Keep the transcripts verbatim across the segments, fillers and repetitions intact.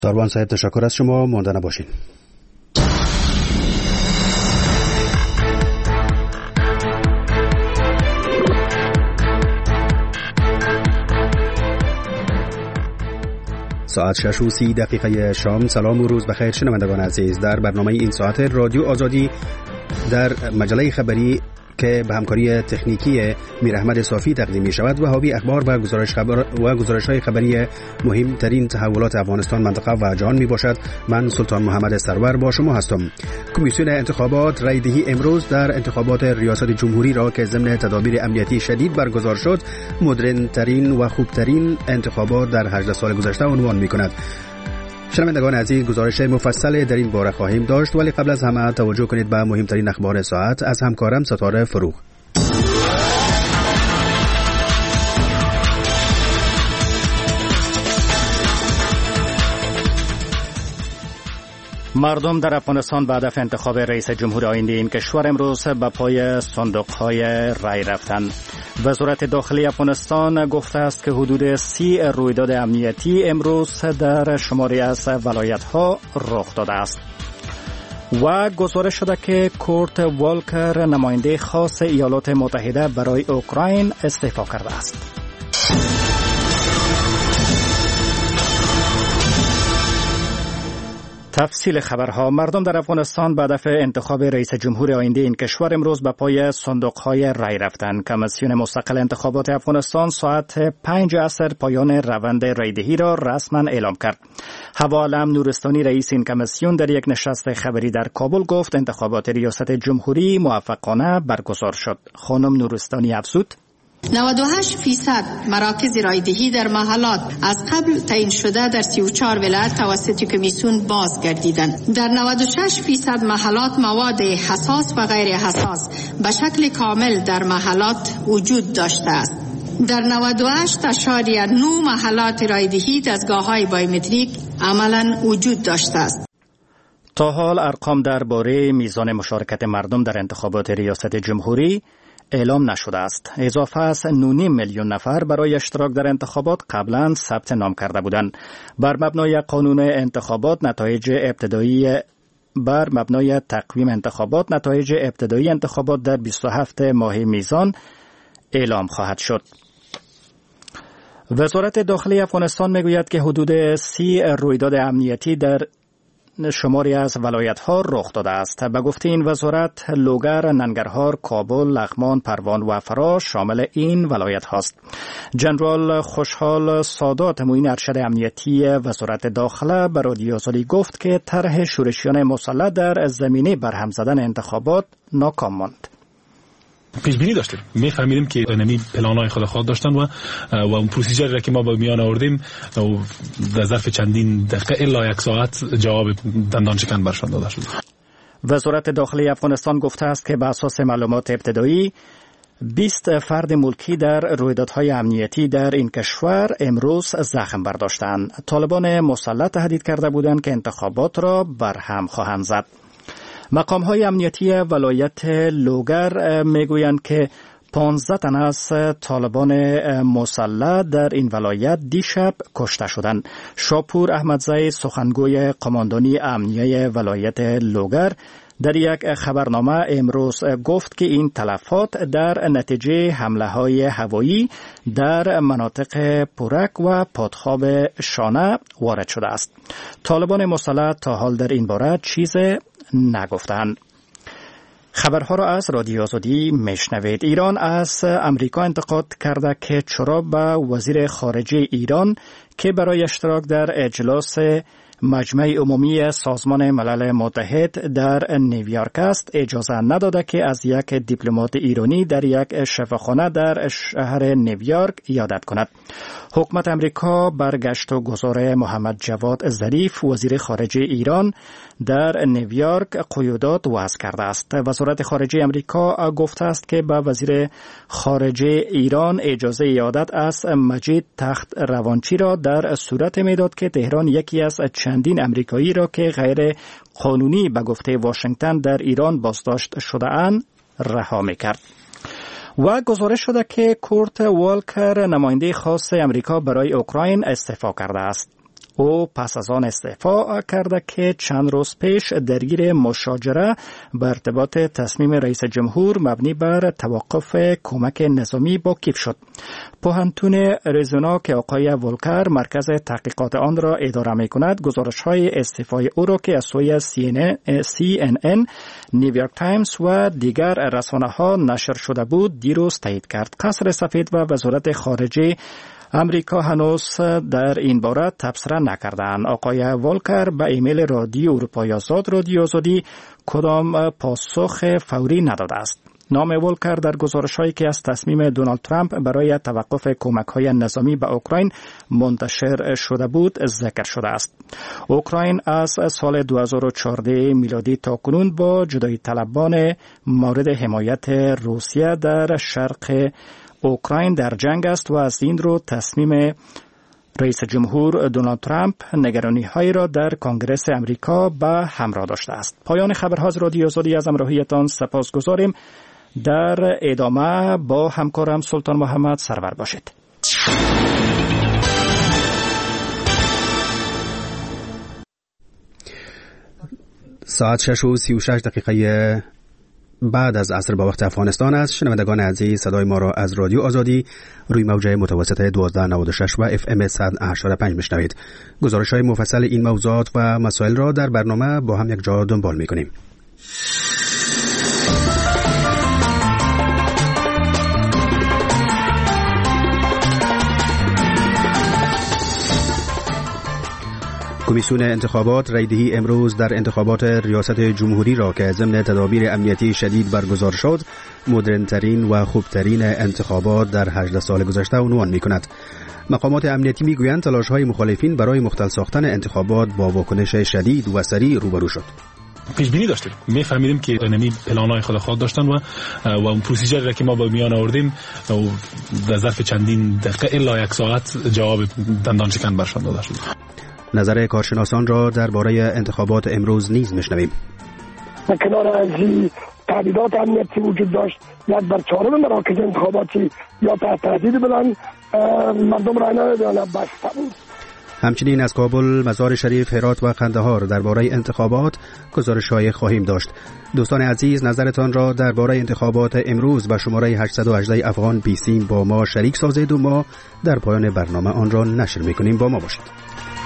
داروان صاحب تشکر از شما، مانده نباشین. ساعت شش و سی دقیقه شام. سلام و روز بخیر شنوندگان عزیز. در برنامه این ساعت رادیو آزادی در مجله خبری که به همکاری تکنیکی میر احمد صافی تقدیم می شود و حاوی اخبار و گزارش خبر و گزارش های خبری مهمترین تحولات افغانستان، منطقه و جهان می باشد. من سلطان محمد سرور با شما هستم. کمیسیون انتخابات رای دهی امروز در انتخابات ریاست جمهوری را که ضمن تدابیر امنیتی شدید برگزار شد، مدرن ترین و خوبترین انتخابات در هجده سال گذشته عنوان می کند. شنوندگان عزیز، گزارش مفصل در این باره خواهیم داشت، ولی قبل از همه توجه کنید به مهمترین اخبار ساعت از همکارم ستاره فروغ. مردم در افغانستان به هدف انتخاب رئیس جمهور آینده این کشور امروز به پای صندوق‌های رای رفتند. وزارت داخلی افغانستان گفته است که حدود سی رویداد امنیتی امروز در شماری از ولایت‌ها رخ داده است. و گزارش شده که کورت والکر، نماینده خاص ایالات متحده برای اوکراین، استعفا کرده است. تفصیل خبرها. مردم در افغانستان به هدف انتخاب رئیس جمهور آینده این کشور امروز به پای صندوق‌های رای رفتند. کمیسیون مستقل انتخابات افغانستان ساعت پنج عصر پایان روند رایدهی را رسما اعلام کرد. حوا علم نورستانی، رئیس این کمیسیون، در یک نشست خبری در کابل گفت انتخابات ریاست جمهوری موفقانه برگزار شد. خانم نورستانی افزود: نود و هشت فیصد مراکز رایدهی در محلات از قبل تعیین شده در سی و چهار ولایت توسط کمیسیون بازگردیدند. در نود و شش فیصد محلات مواد حساس و غیر حساس به شکل کامل در محلات وجود داشته است. در نود و هشت اشاریه نه محلات رایدهی دستگاه‌های بایومتریک عملاً وجود داشته است. تا حال ارقام درباره میزان مشارکت مردم در انتخابات ریاست جمهوری اعلام نشده است. اضافه از نه و نیم میلیون نفر برای اشتراک در انتخابات قبلا ثبت نام کرده بودند. بر مبنای قانون انتخابات نتایج ابتدایی بر مبنای تقویم انتخابات نتایج ابتدایی انتخابات در بیست و هفت ماه میزان اعلام خواهد شد. وزارت داخلی افغانستان میگوید که حدود سی رویداد امنیتی در شماری از ولایت‌ها رخ داده است. به گفته این وزارت، لوگر، ننگرهار، کابل، لغمان، پروان و فرا شامل این ولایت هاست. جنرال خوشحال سادات، معین ارشد امنیتی وزارت داخله، به رادیو آزادی گفت که طرح شورشیان مسلح در زمینه برهم زدن انتخابات ناکام ماند. پیش بینی داشتیم، میفهمیدیم که نمی پلان‌های خود خود داشتن و و اون پروسیجری را که ما با میان آوردیم در ظرف چندین دقیقه الا یک ساعت جواب دندان شکن برشان داده شد. وزارت داخلی افغانستان گفته است که بر اساس معلومات ابتدایی بیست فرد ملکی در رویدادهای امنیتی در این کشور امروز زخم برداشتند. طالبان مسلح تهدید کرده بودند که انتخابات را برهم خواهند زد. مقام‌های امنیتی ولایت لوگر میگویند که پانزده تن از طالبان مسلح در این ولایت دیشب کشته شدند. شاپور احمدزی، سخنگوی قماندانی امنیه ولایت لوگر، در یک خبرنامه امروز گفت که این تلفات در نتیجه حمله‌های هوایی در مناطق پورک و پادخاب شانه وارد شده است. طالبان مسلح تا حال در این باره چیز نگفتند. خبرها را از رادیو آزادی میشنوید. ایران از امریکا انتقاد کرده که چرا به وزیر خارجه ایران که برای اشتراک در اجلاس مجمع عمومی سازمان ملل متحد در نیویورک است اجازه نداده که از یک دیپلمات ایرانی در یک شفاخانه در شهر نیویورک عیادت کند. حکومت امریکا برگشت و گذار محمد جواد ظریف وزیر خارجه ایران در نیویورک قیودات وضع کرده است. وزارت خارجه امریکا گفته است که به وزیر خارجه ایران اجازه عیادت از مجید تخت روانچی را در صورت میداد که تهران یکی از چندین امریکایی را که غیر قانونی به گفته واشنگتن در ایران بازداشت شده اند رها میکرد. و گزارش شده که کورت والکر نماینده خاص امریکا برای اوکراین استعفا کرده است. او پس از آن استعفا کرده که چند روز پیش درگیر مشاجره به ارتباط تصمیم رئیس جمهور مبنی بر توقف کمک نظامی با کیف شد. پوهنتون اریزونا که آقای ولکر مرکز تحقیقات آن را اداره می کند، گزارش های استعفای او را که از سوی سی ان ان، نیویورک تایمز و دیگر رسانه ها نشر شده بود دیروز تایید کرد. قصر سفید و وزارت خارجه امریکا هنوز در این باره تبصره نکردند. آقای ولکر به ایمیل رادیو اروپای آزاد رادیو آزادی کدام پاسخ فوری نداده است. نام ولکر در گزارش‌هایی که از تصمیم دونالد ترامپ برای توقف کمک‌های نظامی به اوکراین منتشر شده بود ذکر شده است. اوکراین از سال دو هزار و چهارده میلادی تا کنون با جدایی طلبان مورد حمایت روسیه در شرق اوکراین در جنگ است و از این رو تصمیم رئیس جمهور دونالد ترامپ نگرانی‌هایی را در کنگره امریکا به همراه داشته است. پایان خبرها از رادیو آزادی، از همراهیتان سپاسگزاریم. در ادامه با همکارم سلطان محمد سرور باشید. ساعت شش و سی و شش دقیقه بعد از عصر با وقت افغانستان است. شنوندگان عزیز، صدای ما را از رادیو آزادی روی موج متوسط دوازده نود و شش و اف ام صد و هشتاد و پنج میشنوید. گزارش‌های مفصل این موضوعات و مسائل را در برنامه با هم یک جا دنبال می‌کنیم. کمیسیون انتخابات رایدهی امروز در انتخابات ریاست جمهوری را که ضمن تدابیر امنیتی شدید برگزار شد، مدرن‌ترین و خوبترین انتخابات در هجده سال گذشته عنوان می‌کند. مقامات امنیتی می‌گویند تلاش‌های مخالفین برای مختل ساختن انتخابات با واکنش شدید و سریع روبرو شد. پیش بینی داشتیم، می‌فهمیدیم که اینمی پلان‌های خود خود داشتن و و اون پروسیجری را که ما با میان آوردیم در ظرف چندین دقیقه الا یک ساعت جواب دندان شکن برشان داده شد. نظر کارشناسان را درباره انتخابات امروز نیز میشنویم. و کنار از تهدیدات امنیتی وجود داشت، یک بر چهارم مراکز انتخاباتی یا تحت تهدید بودن، مردم رای ندادن، بسته بود. همچنین از کابل، مزار شریف، هرات و قندهار درباره انتخابات گزارش‌های خواهیم داشت. دوستان عزیز، نظرتان را درباره انتخابات امروز با شماره هشتصد و هجده افغان بیست با ما شریک سازید و ما در پایان برنامه آن را نشر می‌کنیم. با ما باشید.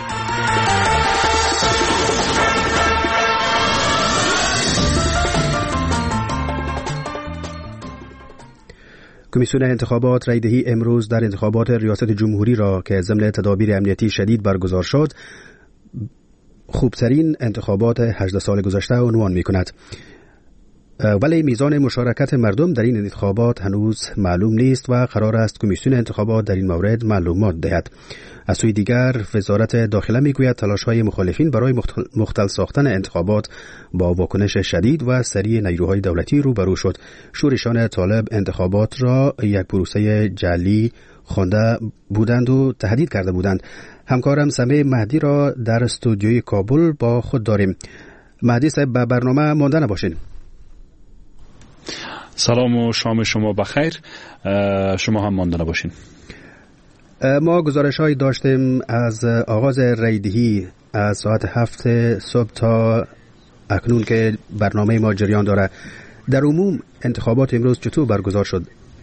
کمیسیون انتخابات رایدهی امروز در انتخابات ریاست جمهوری را که ضمن تدابیر امنیتی شدید برگزار شد، خوبترین انتخابات هجده سال گذشته عنوان می‌کند. ولی میزان مشارکت مردم در این انتخابات هنوز معلوم نیست و قرار است کمیسیون انتخابات در این مورد معلومات دهد. از سوی دیگر، وزارت داخله میگوید تلاش‌های مخالفین برای مختل ساختن انتخابات با واکنش شدید و سریع نیروهای دولتی روبرو شد. شورشان طالب انتخابات را یک پروسه جعلی خوانده بودند و تهدید کرده بودند. همکارم سمیع مهدی را در استودیوی کابل با خود داریم. مهدی صاحب، به برنامه مانده نباشین. سلام و شام شما بخیر. شما هم مانده نباشین. ما گزارش هایی داشتیم از آغاز رایدهی از ساعت هفت صبح تا اکنون که برنامه ما جریان داره. در عموم انتخابات امروز چطور برگزار شد؟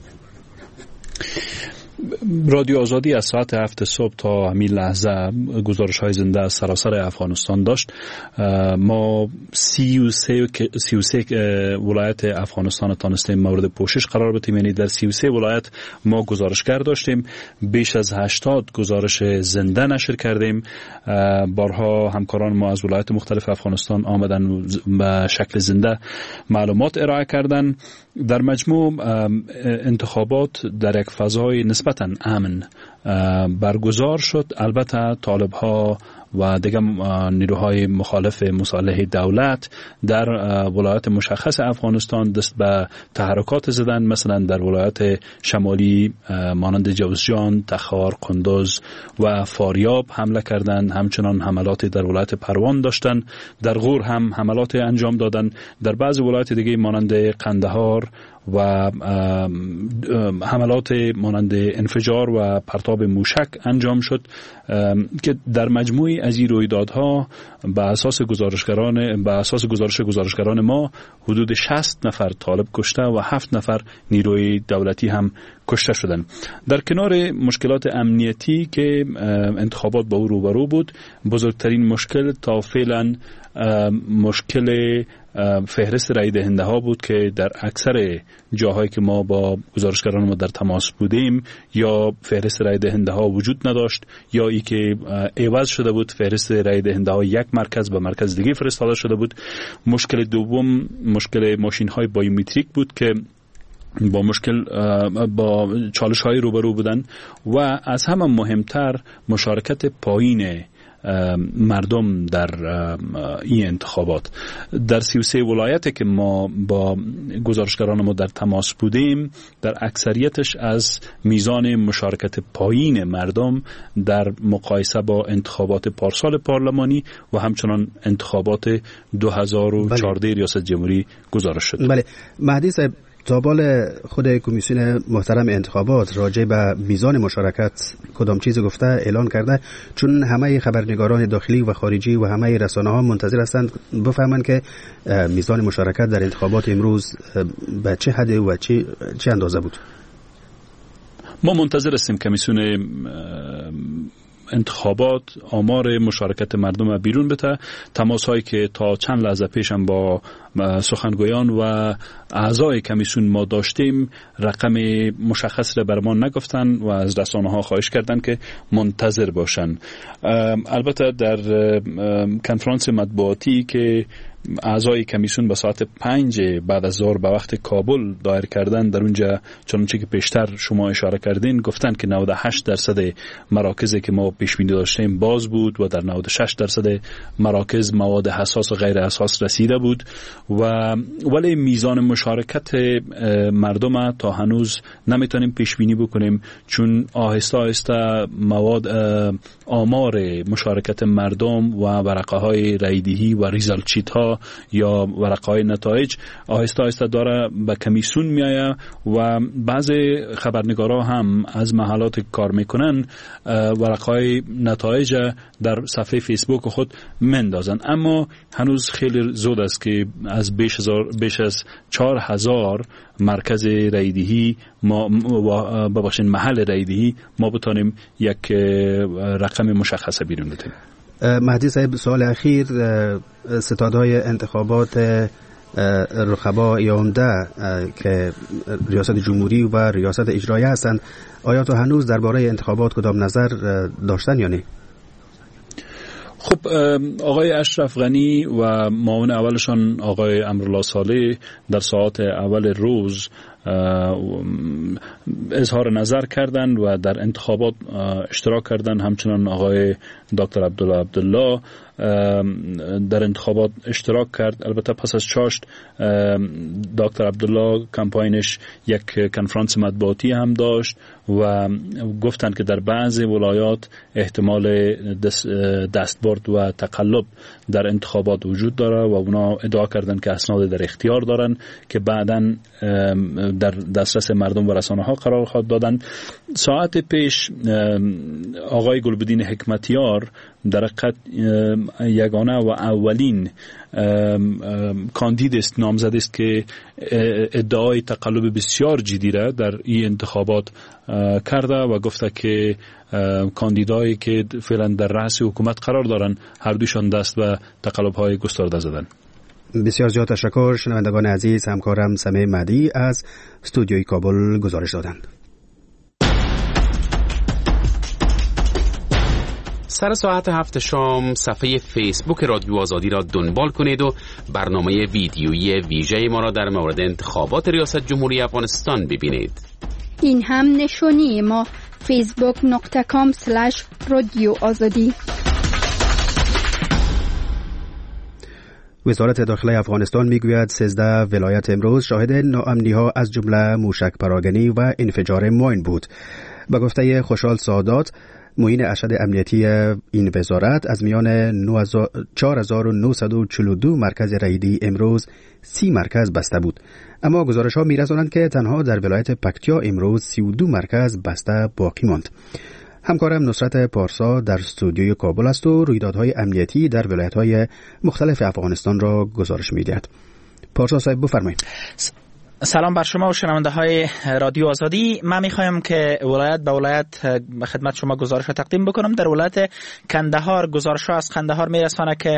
رادیو آزادی از ساعت هفت صبح تا همین لحظه گزارش های زنده از سراسر افغانستان داشت. ما سی و سه, سی و سه ولایت افغانستان تانستیم مورد پوشش قرار بدیم، یعنی در سی و سه ولایت ما گزارشگر داشتیم. بیش از هشتاد گزارش زنده نشر کردیم. بارها همکاران ما از ولایت مختلف افغانستان آمدن به شکل زنده معلومات ارائه کردن. در مجموع انتخابات در یک فضای نسبتاً امن برگزار شد. البته طالب ها و دیگر نیروهای مخالف مصالح دولت در ولایات مشخص افغانستان دست به تحرکات زدن. مثلا در ولایات شمالی مانند جوزجان، تخار، قندوز و فاریاب حمله کردند. همچنان حملات در ولایت پروان داشتند. در غور هم حملات انجام دادند. در بعضی ولایات دیگه مانند قندهار و حملات مانند انفجار و پرتاب موشک انجام شد که در مجموعی از این رویدادها به اساس گزارشگران به اساس گزارش گزارشگران ما حدود شصت نفر طالب کشته و هفت نفر نیروی دولتی هم کشته شدند. در کنار مشکلات امنیتی که انتخابات با او روبرو بود، بزرگترین مشکل تا فعلا مشکل فهرست رای دهنده ها بود که در اکثر جاهایی که ما با گزارشگران ما در تماس بودیم یا فهرست رای دهنده ها وجود نداشت یا ای که عوض شده بود، فهرست رای دهنده ها یک مرکز به مرکز دیگه فرستاده شده بود. مشکل دوم مشکل ماشین های بایومتریک بود که با مشکل با چالش های روبرو بودن و از همه مهمتر مشارکت پایین مردم در این انتخابات. در سی و سه ولایت که ما با گزارشگران ما در تماس بودیم، در اکثریتش از میزان مشارکت پایین مردم در مقایسه با انتخابات پارسال پارلمانی و همچنان انتخابات دو هزار و چهارده بله. ریاست جمهوری گزارش شد. بله مهدی صاحب، تابال خود کمیسیون محترم انتخابات راجع به میزان مشارکت کدام چیز گفته اعلان کرده؟ چون همه خبرنگاران داخلی و خارجی و همه رسانه ها منتظر هستند بفهمند که میزان مشارکت در انتخابات امروز به چه حد و چه چه اندازه بود. ما منتظر هستیم کمیسیون انتخابات آمار مشارکت مردم بیرون بده. تماس هایی که تا چند لحظه پیشم با سخنگویان و اعضای کمیسیون ما داشتیم رقم مشخص را بر ما نگفتن و از رسانه ها خواهش کردن که منتظر باشن. البته در کنفرانس مطبوعاتی که اعضای کمیسیون به ساعت پنج بعد از ظهر به وقت کابل دایر کردن، در اونجا چنانچه که پیشتر شما اشاره کردین گفتن که نود و هشت درصد مراکزی که ما پیش بینی داشتیم باز بود و در نود و شش درصد مراکز مواد حساس و غیر حساس رسیده بود و ولی میزان مشارکت مردم تا هنوز نمیتونیم پیش بینی بکنیم، چون آهسته آهسته مواد آمار مشارکت مردم و ورقه های رایدهی و ریزالت شیت ها یا ورقه های نتایج آهسته آهسته داره به کمیسیون میآید و بعضی خبرنگارا هم از محلات کار میکنن ورقه های نتایج در صفحه فیسبوک خود مندازن. اما هنوز خیلی زود است که از بیش از بیش از چهار هزار مرکز رایدهی ما ببخشید محل رایدهی ما بتونیم یک رقم مشخص بیرون بدیم. مهدی صاحب، سوال اخیر، ستادهای انتخابات رقبا یا عمده که ریاست جمهوری و ریاست اجرایی هستند، آیا تا هنوز درباره انتخابات کدام نظر داشتن یا نه؟ خب آقای اشرف غنی و معاون اولشان آقای امرالله صالح در ساعات اول روز اظهار نظر کردند و در انتخابات اشتراک کردند. همچنان آقای دکتر عبدالله عبدالله در انتخابات اشتراک کرد. البته پس از چاشت دکتر عبدالله کمپاینش یک کنفرانس مطبوعاتی هم داشت و گفتند که در بعضی ولایات احتمال دست دستبرد و تقلب در انتخابات وجود داره و اونا ادعا کردند که اسناد در اختیار دارن که بعداً در دسترس مردم و رسانه ها قرار خواهد دادن. ساعت پیش آقای گلبدین حکمتیار در حقیقت یگانه و اولین کاندید است، نامزد است که ادعای تقلب بسیار جدی را در این انتخابات کرده و گفته که کاندیدایی که فعلا در رأس حکومت قرار دارن هر دوشان دست به تقلب های گسترده زدن. بسیار زیاد تشکر. شنوندگان عزیز، همکارم سمیع مهدی از استودیوی کابل گزارش دادند. سر ساعت هفت شام صفحه فیسبوک رادیو آزادی را دنبال کنید و برنامه ویدیویی ویژه ما را در مورد انتخابات ریاست جمهوری افغانستان ببینید. این هم نشانی ما فیسبوک نقطه کام سلش رادیو آزادی. وزارت داخلی افغانستان میگوید سیزده ولایت امروز شاهد ناامنی ها از جمله موشک پراگنی و انفجار ماین بود. به گفته خوشحال سادات، معین ارشد امنیتی این وزارت از میان چهار هزار و نهصد و چهل و دو مرکز رایدهی امروز سی مرکز بسته بود. اما گزارش ها می رسانند که تنها در ولایت پکتیا امروز سی و دو مرکز بسته باقی ماند. همکارم نصرت پارسا در استودیوی کابل است و رویدادهای امنیتی در ولایت‌های مختلف افغانستان را گزارش می‌دهد. پارسا صاحب بفرمایید. سلام بر شما و شنونده های رادیو آزادی. من میخوایم که ولایت به ولایت خدمت شما گزارش را تقدیم بکنم. در ولایت کندهار گزارش ها از کندهار میرسانه که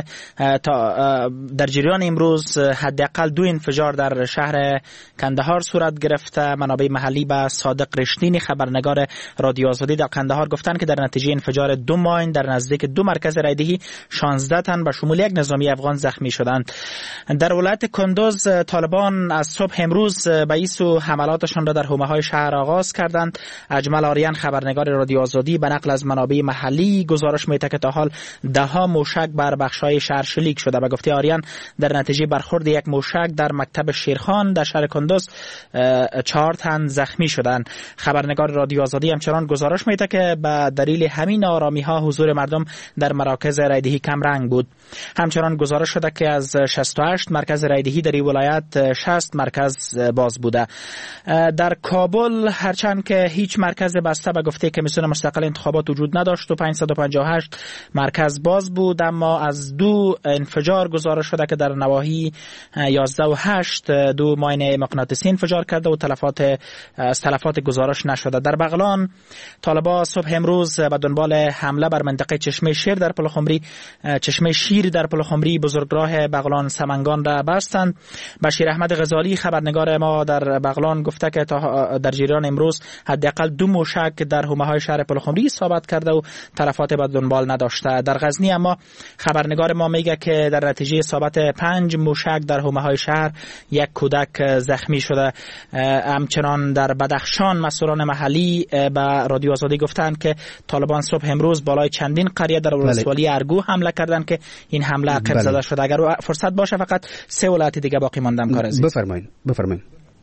تا در جریان امروز حداقل دو انفجار در شهر کندهار صورت گرفته. منابع محلی به صادق رشتینی خبرنگار رادیو آزادی در کندهار گفتند که در نتیجه انفجار دو ماین در نزدیک دو مرکز رایدهی شانزده تن به شمول یک نظامی افغان زخمی شدند. در ولایت کندوز طالبان از صبح امروز به ایسو حملاتشان را در حومه‌های شهر آغاز کردند. اجمل آریان خبرنگار رادیو آزادی به نقل از منابع محلی گزارش می‌دهد که تا حال ده ها موشک بر بخش‌های شهر شلیک شده. به گفته آریان در نتیجه برخورد یک موشک در مکتب شیرخان در شهر کندوز چهار تن زخمی شدند. خبرنگار رادیو آزادی همچنان گزارش می‌دهد که به دلیل همین آرامی‌ها حضور مردم در مراکز رایدهی کم رنگ بود. همچنان گزارش شده که از شصت و هشت مرکز رایدهی در این ولایت شصت مرکز باز بوده. در کابل هرچند که هیچ مرکز بسته به گفته کمیسیون مستقل انتخابات وجود نداشت و پانصد و پنجاه و هشت مرکز باز بود، اما از دو انفجار گزارش شده که در نواحی یازده و هشت دو ماین مغناطیسی انفجار کرده و تلفات از تلفات گزارش نشده. در بغلان طالبان صبح امروز به دنبال حمله بر منطقه چشمه شیر در پلخمری چشمه شیر در پلخمری بزرگراه بغلان سمنگان را بستند. بشیر احمد غزالی خبرنگار ما در بغلان گفته که در جریان امروز حداقل دو موشک در حومه‌های شهر پلخمری اصابت کرده و تلفات به دنبال نداشته. در غزنی اما خبرنگار ما میگه که در نتیجه اصابت پنج موشک در حومه‌های شهر یک کودک زخمی شده. همچنان در بدخشان مسئولان محلی به رادیو آزادی گفتند که طالبان صبح امروز بالای چندین قریه در ولسوالی ارگو حمله کردند که این حمله عقب زده شده. اگر فرصت باشه فقط سه ولایت دیگه باقی ماندم کار عزیز. بفرمایید بفرمایید.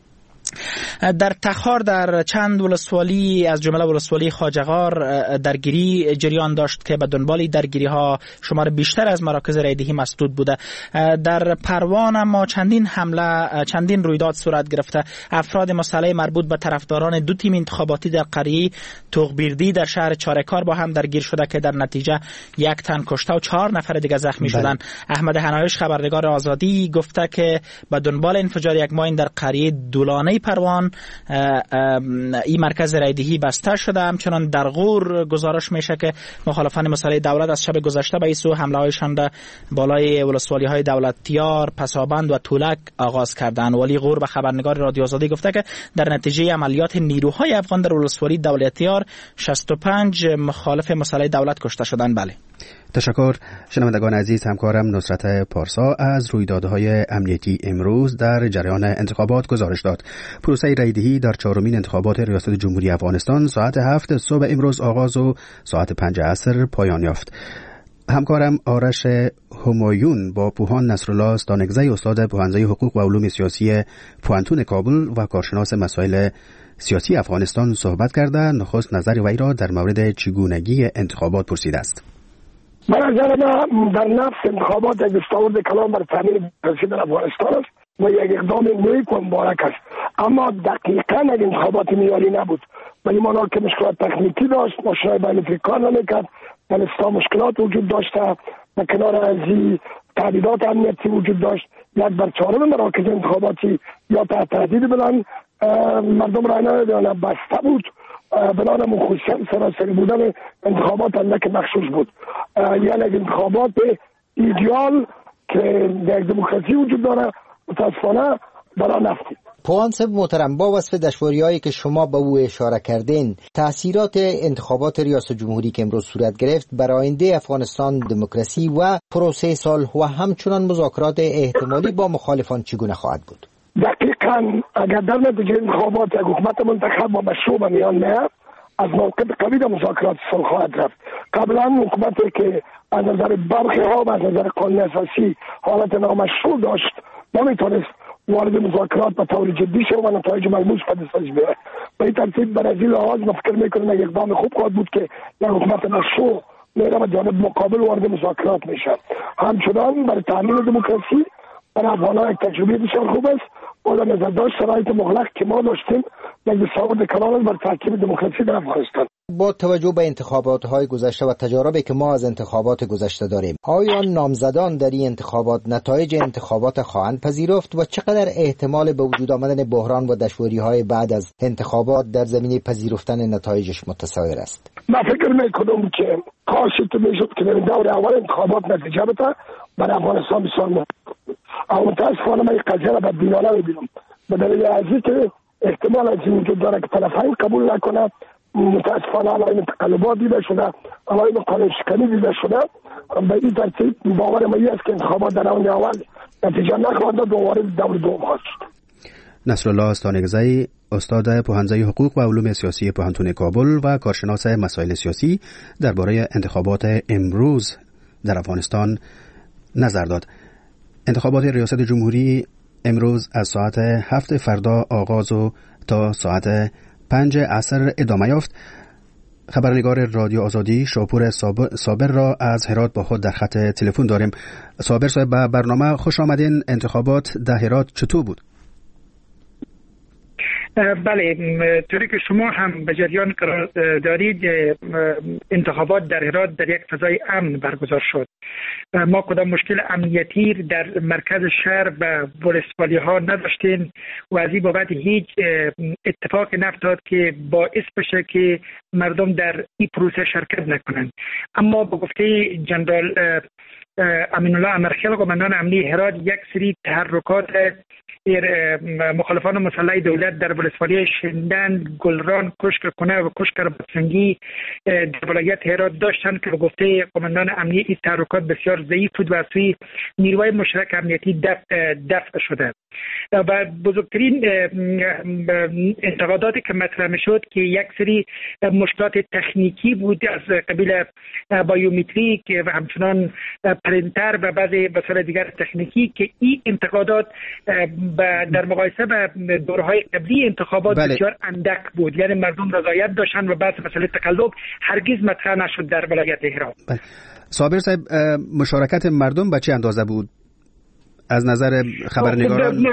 در تخار در چند ولسوالی از جمله ولسوالی خواجه‌غار درگیری جریان داشت که به دنبال درگیری ها شمار بیشتر از مراکز رایدهی مسدود بوده. در پروان اما چندین حمله چندین رویداد صورت گرفته. افراد مسلح مربوط به طرفداران دو تیم انتخاباتی در قریه توغبیردی در شهر چارکار با هم درگیر شده که در نتیجه یک تن کشته و چهار نفر دیگر زخمی شدند. احمد حنایش خبرنگار آزادی گفته که به دنبال انفجار یک ماین در قریه دولانه پروان این مرکز رایدهی بسته شده. همچنان در غور گزارش میشه که مخالفان مسلح دولت از شب گذشته به ایسو حمله هایشان را بالای ولسوالی های دولتیار، پسابند و طولک آغاز کردند. ولی غور به خبرنگار رادیو آزادی گفته که در نتیجه عملیات نیروهای افغان در ولسوالی دولتیار شصت و پنج مخالف مسلح دولت کشته شدند. بله تشکر. شنوندگان عزیز، همکارم نصرت پارسا از رویدادهای امنیتی امروز در جریان انتخابات گزارش داد. پروسه رایدهی در چهارمین انتخابات ریاست جمهوری افغانستان ساعت هفت صبح امروز آغاز و ساعت پنج عصر پایان یافت. همکارم آرش همایون با پوهان نصرالله ستانگزی استاد پوهنځی حقوق و علوم سیاسی پوهنتون کابل و کارشناس مسائل سیاسی افغانستان صحبت کرده نخست نظر وی را در مورد چگونگی انتخابات پرسیده است. به نظر من در نفس انتخابات یک دستاورد کلان بر تامین دموکراسی در افغانستان است و یک اقدام نیک و مبارک است، اما دقیقاً یک انتخابات معیاری نبود. به این معنی که مشکلات تکنیکی داشت، ماشین‌های بایومتریک کار نمی‌کرد، بلستا مشکلات وجود داشته. به کنار از این تهدیدات امنیتی وجود داشت. یک بر چهارم مراکز انتخاباتی یا تحت تهدید بودن، مردم رای ندادن، بسته بود. بنابراین مخصوصا سراسری بودن انتخابات اندک مخصوص بود. یعنی انتخابات ایدئال که در دموکراسی وجود داره متاسفانه برای نفتید. پوهان صاحب محترم، با وصف دشواری‌هایی که شما به او اشاره کردین، تأثیرات انتخابات ریاست جمهوری که امروز صورت گرفت بر آینده افغانستان، دموکراسی و پروسه صلح و همچنان مذاکرات احتمالی با مخالفان چگونه خواهد بود؟ دقیقاً اگر در نتیجه انتخابات یک حکومت منتخب و مشروع به میان میاد، از موقع قوی در مذاکرات صلح خواهد رفت. قبلا حکومتی که از نظر برخی ها و از نظر قانون اساسی حالت نامشروع داشت نمیتونست وارد مذاکرات به طور جدی شد و نتایج ملموس به دست بیاره. به این ترتیب برازیل آغاز ما فکر میکنم یک اقدام خوب خواهد بود که یک حکومت مشروع میره و جانب مقابل وارد مذاکرات میشه. همچنان برای تامین دموکراسی برای افغانان یک تجربه بسیار خوب است. بالا نظر داشت شرایط مغلق که ما داشتیم یک دستاورد کلان بر ترکیب دموکراسی در افغانستان. با توجه به انتخابات های گذشته و تجاربی که ما از انتخابات گذشته داریم، آیا نامزدان در این انتخابات نتایج انتخابات خواهند پذیرفت و چقدر احتمال به وجود آمدن بحران و دشواری های بعد از انتخابات در زمینه پذیرفتن نتایجش متصور است؟ من فکر میکنم که کاش تو میشد که در دور اول انتخابات نتیجه بده برای افغانستان بسیار مهم. اما متاسفانه من این قضیه را بدبینانه میبینم به دلیل از اینکه احتمال از این وجود داره که طرفین قبول نکنه. متاسفانه علائم تقلبات دیده شده، علائم قانون شکنی دیده شده. به این ترتیب باور من است که انتخابات در اون اول نتیجه نخواهد داد و وارد دور دوم خواهد شد. نصرالله استانگزی، استاد پوهنځی حقوق و علوم سیاسی پوهنتون کابل و کارشناس مسائل سیاسی درباره انتخابات امروز در افغانستان نظر داد. انتخابات ریاست جمهوری امروز از ساعت هفت فردا آغاز و تا ساعت پنج عصر ادامه یافت. خبرنگار رادیو آزادی شاپور صابر را از هرات با خود در خط تلفن داریم. صابر صاحب، به برنامه خوش آمدین. انتخابات در هرات چطور بود؟ بله، طوری که شما هم به جریان قرار دارید، انتخابات در هرات در یک فضای امن برگزار شد. ما کدام مشکل امنیتی در مرکز شهر و ولسوالی ها نداشتیم و از این بابت هیچ اتفاق نفتاد که باعث بشه که مردم در این پروسه شرکت نکنند. اما به گفته جنرال امین الله امرخیل، قماندان امنی هرات، یک سری تحرکات مخالفان مسلح دولت در ولسوالی شندن، گلران، کشک کنه و کشک رباطسنگی در ولایت هرات داشتند که به گفته قماندان امنی این تحرکات بسیار ضعیف بود و از سوی نیروهای مشترک امنیتی دفع, دفع شده. و بزرگترین انتقاداتی که مطرح میشد که یک سری مشکلات تکنیکی بود از قبیل بایومتریک و همچنان پرینتر و بعضی وسایل دیگر تکنیکی که این انتقادات در مقایسه با دورهای قبلی انتخابات بله. بسیار اندک بود، یعنی مردم رضایت داشتن و بعض مسئله تقلب هرگز مطرح نشد در ولایت هرات. بله. صابر صاحب، مشارکت مردم به چه اندازه بود از نظر خبرنگاران؟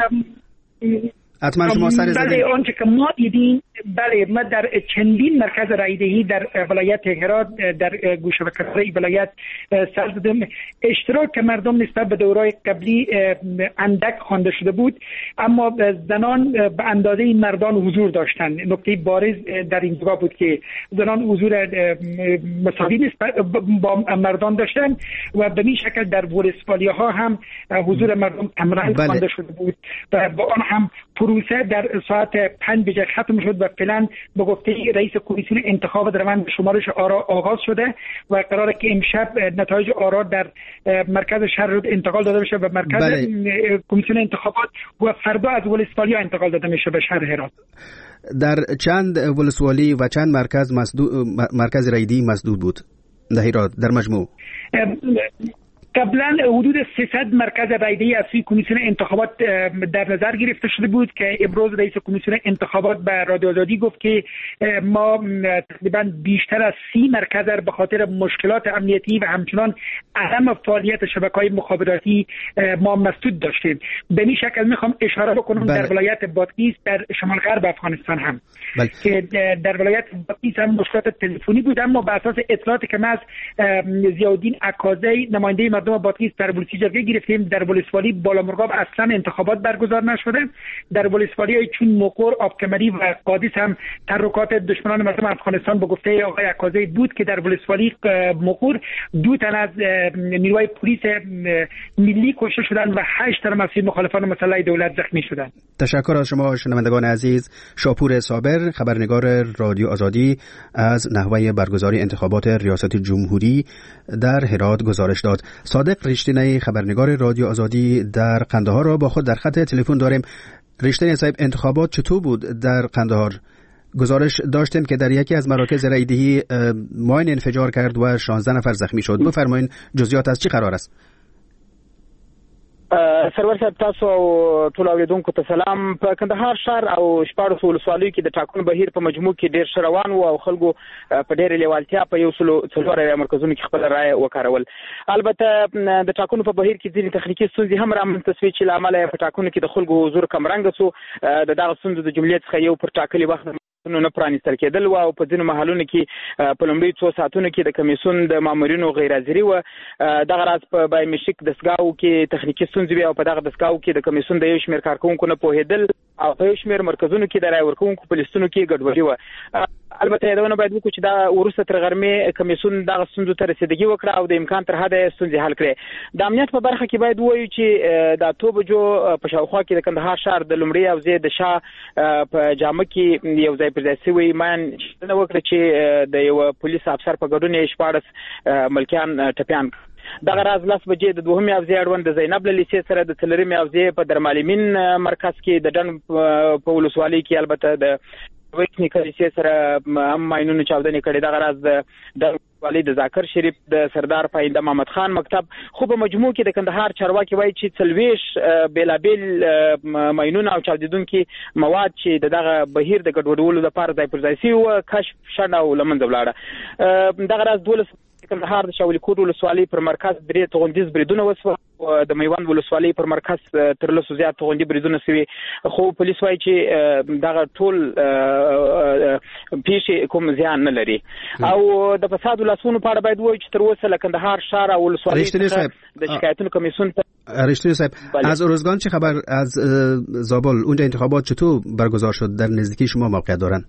حتما شما سر زدین. بله، آنچه که ما دیدیم، بله، ما در چندین مرکز رایدهی در ولایت هرات در گوشه و کناره ولایت سر زدیم. اشتراک مردم نسبت به دورهای قبلی اندک خوانده شده بود، اما زنان به اندازه مردان حضور داشتند. نکته بارز در این جواب بود که زنان حضور مساوی نسبت با مردان داشتند و به این شکل در ولسوالی ها هم حضور مردم کمرنگ بله. خوانده شده بود و با آن هم پروسه در ساعت پنج بجه ختم شد و فعلا به گفته رئیس کمیسیون انتخابات روند شمارش آرا آغاز شده و قراره که امشب نتایج آرا در مرکز شهر انتقال داده بشه به مرکز بله. کمیسیون انتخابات و فردا از ولسوالی ها انتقال داده میشه به شهر هرات. در چند ولسوالی و چند مرکز مسدود مرکز رایدی مسدود بود در هرات در مجموع؟ قبلا حدود سیصد مرکز رایدهی از سوی کمیسیون انتخابات در نظر گرفته شده بود که امروز رئیس کمیسیون انتخابات به رادیو آزادی گفت که ما تقریبا بیشتر از سی مرکز به خاطر مشکلات امنیتی و همچنان عدم فعالیت شبکه‌های مخابراتی ما مسدود داشتیم. به این شکل میخوام اشاره بکنم بله. در ولایت بادغیس در شمال غرب افغانستان هم بله. که در ولایت بادغیس هم مشکلات تلفنی بود، اما بر اساس اطلاعاتی که ما از ضیاءالدین عکازی نماینده مردم بادغیس در ولسی جرگه گرفتیم، در ولسوالی بالامرغاب اصلا انتخابات برگزار نشده. در ولسوالی چون مقر، آبکمری و قادس هم تحرکات دشمنان مردم افغانستان به گفته آقای عکازی بود که در ولسوالی مقر دو تن از نیروهای پلیس ملی کشته شدند و هشت تن از مخالفان مسلح دولت زخمی شدند. تشکر از شما شنوندگان عزیز. شاپور صابر، خبرنگار رادیو آزادی، از نحوه برگزاری انتخابات ریاست جمهوری در هرات گزارش داد. صادق رشتینی، خبرنگار رادیو آزادی در قندهار را با خود در خط تلفن داریم. رشتینی صاحب، انتخابات چطور بود در قندهار؟ گزارش داشتیم که در یکی از مراکز رایدهی ماین انفجار کرد و شانزده نفر زخمی شد. بفرمایید جزئیات از چی قرار است؟ سرور صاحب تاسو او ټول اوریدونکو ته سلام. په کندهار شهر او شپاړس ولسوالیو کې د ټاکنو بهیر په مجموع کې ډیر ښه روان و او خلکو په ډېرې لیوالتیا په یو سلو څلور مرکزونو کې خپل رائے وکارول. البته د ټاکنو په بهیر کې ځینې تخنیکي ستونزې هم رامنځته شوې چې له امله په ټاکنو کې د خلکو حضور کمرنګه شو. د دغه ستونزو د جملې څخه یو پر ټاکلي وخت نه پرانیستل کېدل و او په ځینو محلونو کې په لومړي څو ساعتونو کې د کمیسیون د مامورینو غیر حاضري و. دغه راز په بایومټریک دستګاو کې تخنیکي ستونزې او په دغه دستګاو کې د کمیسیون د یو شمېر کارکونکو نه پوهېدل او په یو شمېر مرکزونو کې د رای ورکوونکو په لیستونو کې ګډوډي و. البته یادونه باید وکړو چې دا وروسته تر غرمې کمیسیون دغه ستونزو ته رسیدګي وکړه او د امکان تر حده ستونزې حل کړې. د امنیت په برخه کې باید ووایو چې د اتو بجو په شاوخوا کې د کندهار ښار د لومړي حوزې د شاه په جامه کې یو ځای پر ځای شوی مان شنه وکړه چې د یو پولیس افسر په ګډون یې شپاړس ملکیان ټپیان. دغه راز لاس بجې د دوهمې حوزې اړوند د زینب له لیسې سره د څلورمې حوزې په درمالمین مرکز کې د ډن په ولسوالۍ کې البته د ویکنی کلیسې سره هم ماینونو چاودنې کړې. دغه راز د ولې د ذاکر شریف د سردار پاینده محمد خان مکتب خو په مجموع کې د کندهار چارواکي وایي چې څلويش بیلابیل ماینونه او چاودیدونکي مواد چې دغه بهیر د ګډوډولو لپاره ځای پر ځای شوي و کشف شنه او لمنځه ولاړه. دغه راز دولس کندهار د شاولي کوټ ولسوالۍ پر مرکز درې توغندیز بریدونه وسوه، د میوند ولسوالۍ پر مرکز تر لسو زیات توغندي بریدونه شوي، خو پولیس وایي چې دغه ټول پیښې کوم زیان نه لري. او د فساد ولسونو په اړه باید وایي چې تر اوسه له کندهار ښار او ولسوالۍ د شکایتونو کمیسیون رشتونی صاحب از ارزگان چه خبر؟ از زابل اونجا انتخابات چطور برگزار شد؟ در نزدیکی شما موقعیت دارن؟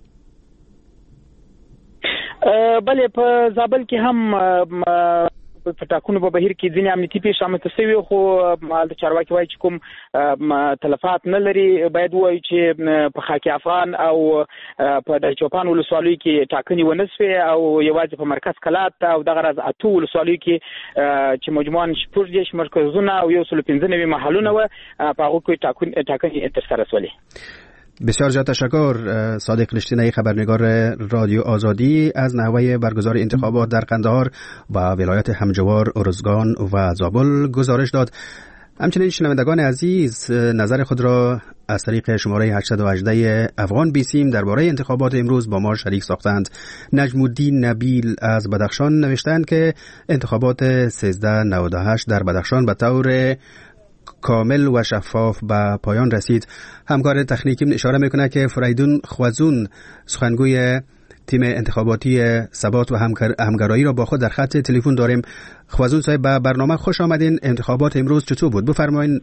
بله په زابل کې هم په ټاکنو په بهیر کې ځینې امنیتي پیښې رامنځته شوي، خو د چارواکي وایي چې کوم تلفات نه لري. باید ووایي چې په خاک افغان او په د چوپان ولسوالیو کې ټاکنې ونه شوې او یوازې په مرکز کلات او دغه راز اتو ولسوالیو کې چې مجموعاً شپږ دېرش مرکزونه او یو سل پنځه نوي محلونه وه، په هغو کې ټاکنې ترسره شولې. بسیار جا تشکر. صادق رشتینی خبرنگار رادیو آزادی از نحوه برگزار انتخابات در قندهار و ولایت همجوار، ارزگان و زابل گزارش داد. همچنین شنوندگان عزیز نظر خود را از طریق شماره هشتصد و هجده افغان بیسیم درباره انتخابات امروز با ما شریک ساختند. نجم الدین نبیل از بدخشان نوشتند که انتخابات سیزده نود و هشت در بدخشان به طور کامل و شفاف به پایان رسید. همکار تکنیکیم اشاره میکنه که فریدون خوازون سخنگوی تیم انتخاباتی ثبات و همگرایی را با خود در خط تلفن داریم. خوازون صاحب به برنامه خوش آمدین. انتخابات امروز چطور بود؟ بفرمایید.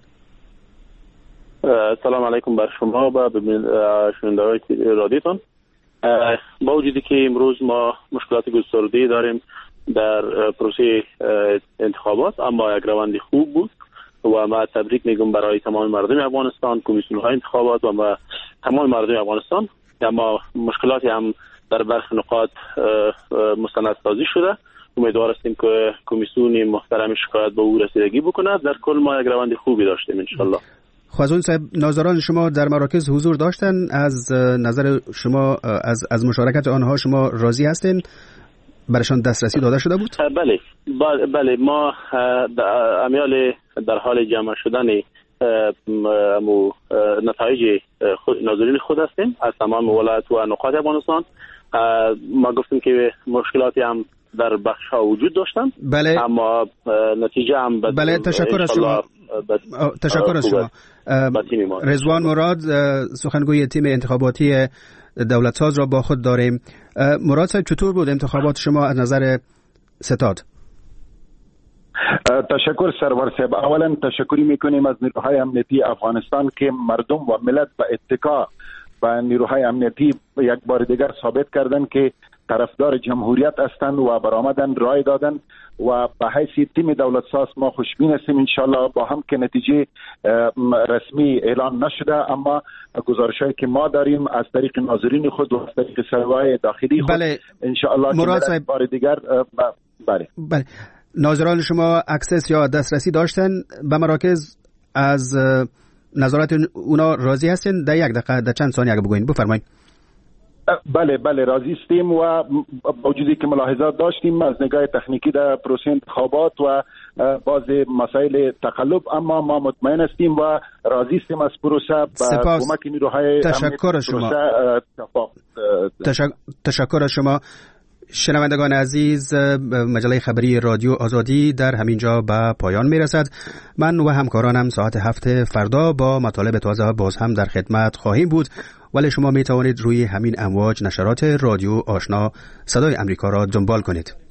سلام علیکم بر شما و شنوندگان رادیوتون. با وجودی که امروز ما مشکلات گسترده داریم در پروسه انتخابات، اما یک روند خوب بود و ما تبریک میگم برای تمام مردم افغانستان، کمیسیون های انتخابات و ما تمام مردم افغانستان. اما مشکلاتی هم در برخی نقاط مستندسازی شده. امیدوار هستیم که کمیسیون محترم شکایت به او رسیدگی بکند. در کل ما یک روند خوبی داشتیم ان شاء الله. خوازون صاحب، ناظران شما در مراکز حضور داشتن؟ از نظر شما از از مشارکت آنها شما راضی هستین؟ برشان دسترسی داده شده بود؟ بله بله ما امیال در حال جمع شدن امو نتایج خود ناظرین خود هستیم از تمام ولایت و نقاط افغانستان. ما گفتیم که مشکلاتی هم در بخش ها وجود داشتن، بله، اما نتیجه هم بد. بله تشکر از شما. تشکر از شما. رضوان مراد سخنگوی تیم انتخاباتی دولت ساز را با خود داریم. مراد صاحب چطور بود انتخابات شما از نظر ستاد؟ تشکر سرور صاحب. اولا تشکری میکنیم از نیروهای امنیتی افغانستان که مردم و ملت به اتکا و نیروهای امنیتی یک بار دیگر ثابت کردن که طرفدار جمهوریت هستند و برآمدن رای دادن و به حیث تیم دولت ساز ما خوشبین هستیم ان شاء الله. با هم که نتیجه رسمی اعلان نشده، اما گزارشایی که ما داریم از طریق ناظرین خود و از طریق سروای داخلی خود، بله، ان شاء الله مراد صاحب بار دیگر بله بله ناظران شما اکسس یا دسترسی داشتن به مراکز؟ از نظارت اونا راضی هستین؟ در یک دقیقه در چند ثانیه اگه بگوین بفرمایید. بله بله راضی هستیم و با وجودی که ملاحظات داشتیم از نگاه تکنیکی در پروسه انتخابات و بعض مسائل تقلب، اما ما مطمئن هستیم و راضی هستیم از پروسه با کمک نیروهای تشکر شما تشکر از شما. شنوندگان عزیز، مجله خبری رادیو آزادی در همین جا به پایان می رسد. من و همکارانم ساعت هفت فردا با مطالب تازه باز هم در خدمت خواهیم بود، ولی شما می توانید روی همین امواج نشرات رادیو آشنا صدای امریکا را دنبال کنید.